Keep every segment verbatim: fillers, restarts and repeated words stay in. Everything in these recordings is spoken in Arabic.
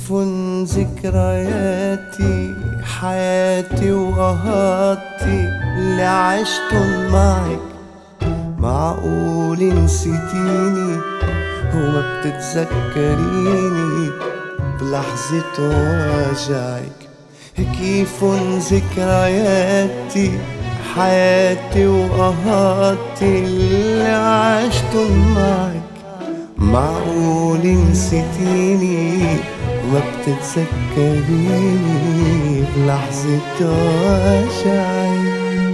كيف ذكرياتي حياتي وقهاتي اللي عشتن معك، معقول نسيتيني وما بتتذكريني بلحظة وجعك. كيف ذكرياتي حياتي وقهاتي اللي عشتن معك، معقول نسيتيني وما بتتذكريني بلحظة وجعك.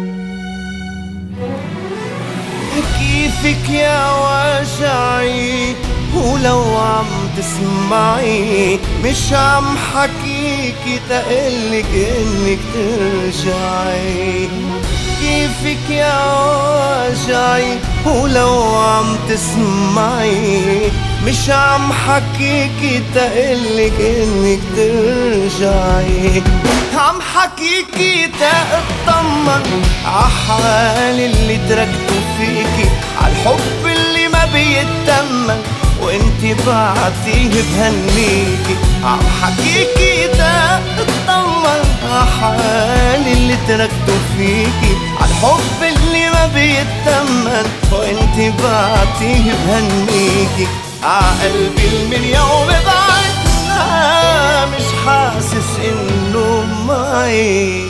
كيفك يا وجعي ولو عم تسمعي مش عم حكيكي تقلك انك ترجعي. كيفك يا وجعي ولو عم تسمعي مش عم حكيكي تقلك انك ترجعي. عم حكيكي تأطمن عحالي اللي تركته فيكي، عالحب اللي ما بيتمن وانتي بعتيه بهنيكي. عم حكيكي تأطمن عحالي اللي تركته فيكي، عالحب اللي ما بيتمن وانتي بعتيه بهنيكي. عقلبي من يوم بعدنا مش حاسس انه معي.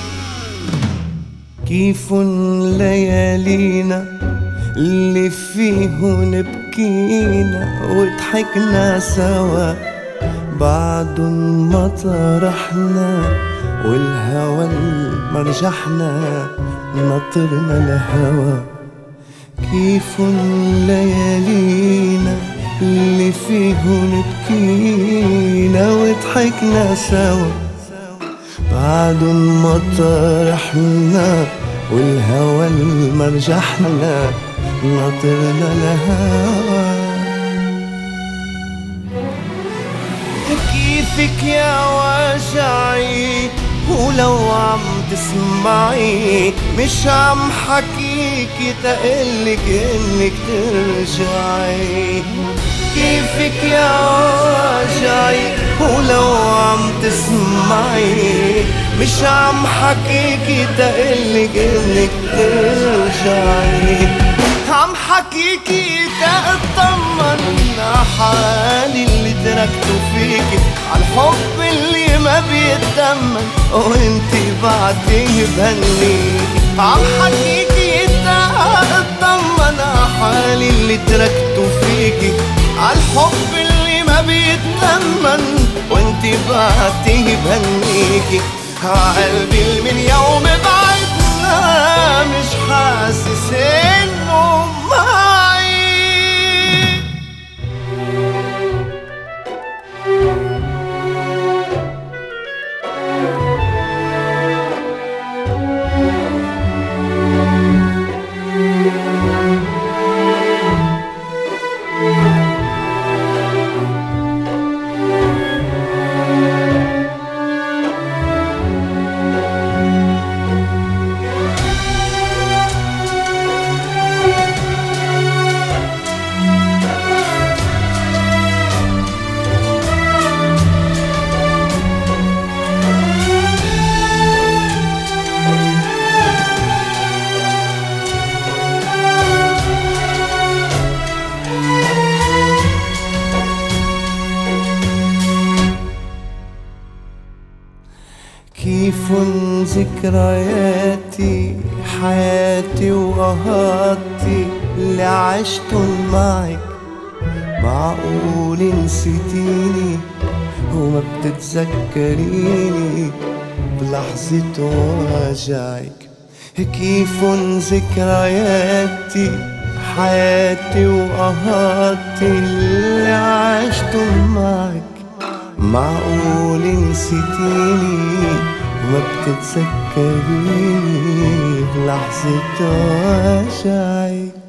كيف ليالينا اللي فيهن بكينا وضحكنا سوا، بعدن ما طرحنا والهوى مرجحنا نطرنا الهوى. كيف ليالينا اللي فيهن بكينا وضحكنا سوا، بعدن ما طرحنا والهوى مرجحنا نطرنا الهوى. كيفك يا وجعي ولو عم تسمعي مش عم حكيكي تقلك انك ترجعي. كيفك يا وجعي ولو عم تسمعي مش عم حكيكي تقلك انك ترجعي. عم حكيكي تأطمن عحالي اللي تركته فيكي، عالحب اللي ما بيتمن وانتي بعتيه بهنيكي. عم حكيكي تأطمن عحالي اللي تركته فيكي، عالحب اللي ما بيتمن وانتي بعتيه بهنيكي. عقلبي من يوم بعدنا مش حاسس انه معي. كيف ذكرياتي حياتي وقهاتي اللي عشتن معك، معقول نسيتيني وما بتتذكريني بلحظة وجعك. كيف ذكرياتي حياتي وقهاتي اللي عشتن معك، معقول نسيتيني وما بتتذكريني بلحظة وجعك.